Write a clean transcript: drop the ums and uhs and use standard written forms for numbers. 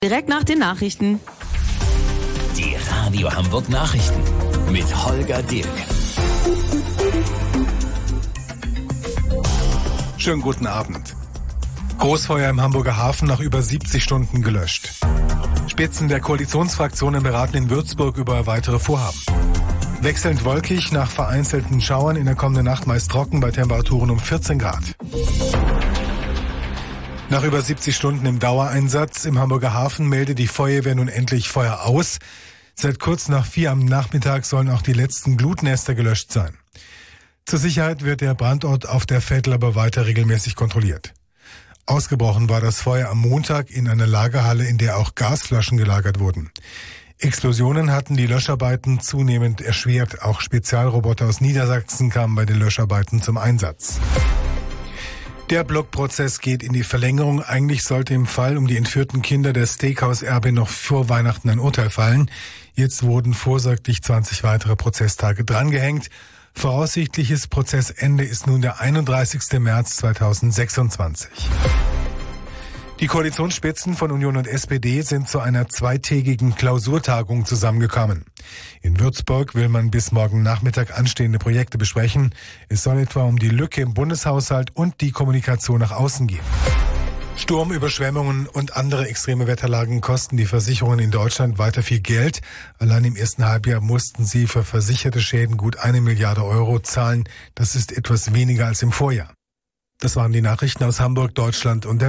Direkt nach den Nachrichten. Die Radio Hamburg Nachrichten mit Holger Dirk. Schönen guten Abend. Großfeuer im Hamburger Hafen nach über 70 Stunden gelöscht. Spitzen der Koalitionsfraktionen beraten in Würzburg über weitere Vorhaben. Wechselnd wolkig nach vereinzelten Schauern, in der kommenden Nacht meist trocken bei Temperaturen um 14 Grad. Nach über 70 Stunden im Dauereinsatz im Hamburger Hafen meldet die Feuerwehr nun endlich Feuer aus. Seit kurz nach 4 am Nachmittag sollen auch die letzten Glutnester gelöscht sein. Zur Sicherheit wird der Brandort auf der Vettel aber weiter regelmäßig kontrolliert. Ausgebrochen war das Feuer am Montag in einer Lagerhalle, in der auch Gasflaschen gelagert wurden. Explosionen hatten die Löscharbeiten zunehmend erschwert. Auch Spezialroboter aus Niedersachsen kamen bei den Löscharbeiten zum Einsatz. Der Blockprozess geht in die Verlängerung. Eigentlich sollte im Fall um die entführten Kinder der Steakhouse-Erbe noch vor Weihnachten ein Urteil fallen. Jetzt wurden vorsorglich 20 weitere Prozesstage drangehängt. Voraussichtliches Prozessende ist nun der 31. März 2026. Die Koalitionsspitzen von Union und SPD sind zu einer zweitägigen Klausurtagung zusammengekommen. In Würzburg will man bis morgen Nachmittag anstehende Projekte besprechen. Es soll etwa um die Lücke im Bundeshaushalt und die Kommunikation nach außen gehen. Sturm, Überschwemmungen und andere extreme Wetterlagen kosten die Versicherungen in Deutschland weiter viel Geld. Allein im ersten Halbjahr mussten sie für versicherte Schäden gut 1 Milliarde Euro zahlen. Das ist etwas weniger als im Vorjahr. Das waren die Nachrichten aus Hamburg, Deutschland und der